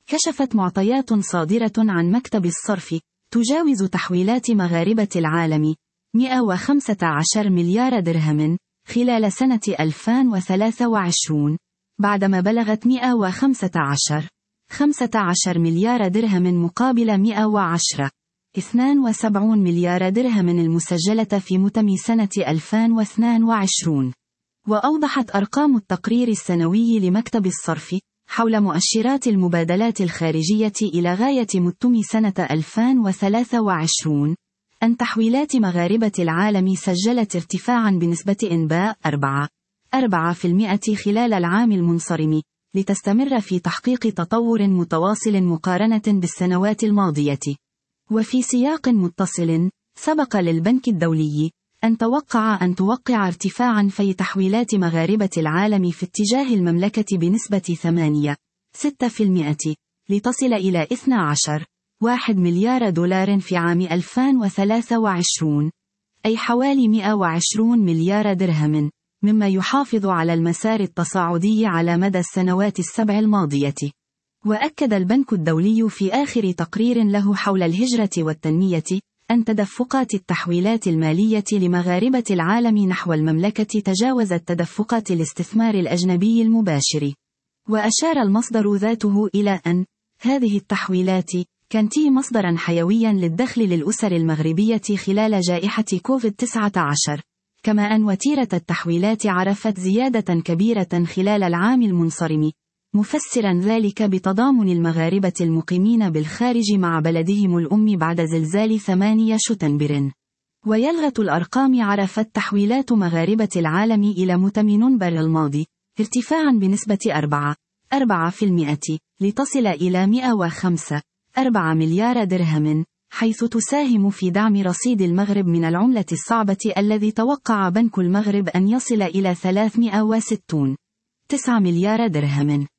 كشفت معطيات صادرة عن مكتب الصرف تجاوز تحويلات مغاربة العالم 115 مليار درهم خلال سنة 2023، بعدما بلغت 15 مليار درهم مقابل 172 مليار درهم المسجلة في متم سنة 2022. وأوضحت أرقام التقرير السنوي لمكتب الصرف حول مؤشرات المبادلات الخارجية إلى غاية متم سنة 2023 أن تحويلات مغاربة العالم سجلت ارتفاعا بنسبة إنباء 4% خلال العام المنصرم، لتستمر في تحقيق تطور متواصل مقارنة بالسنوات الماضية. وفي سياق متصل، سبق للبنك الدولي أن توقع ارتفاعا في تحويلات مغاربة العالم في اتجاه المملكة بنسبة 8.6%، لتصل إلى 12.1 مليار دولار في عام 2023، أي حوالي 120 مليار درهم، مما يحافظ على المسار التصاعدي على مدى السنوات السبع الماضية. وأكد البنك الدولي في آخر تقرير له حول الهجرة والتنمية أن تدفقات التحويلات المالية لمغاربة العالم نحو المملكة تجاوزت تدفقات الاستثمار الأجنبي المباشر. وأشار المصدر ذاته إلى أن هذه التحويلات كانت مصدرا حيويا للدخل للأسر المغربية خلال جائحة كوفيد-19، كما أن وتيرة التحويلات عرفت زيادة كبيرة خلال العام المنصرم، مفسرا ذلك بتضامن المغاربة المقيمين بالخارج مع بلدهم الأم بعد زلزال 8 شتنبر. ويلغة الأرقام عرفت تحويلات مغاربة العالم إلى متم نوفمبر الماضي ارتفاعا بنسبة 4%، لتصل إلى 105.4 مليار درهم، حيث تساهم في دعم رصيد المغرب من العملة الصعبة الذي توقع بنك المغرب أن يصل إلى 360.9 مليار درهم.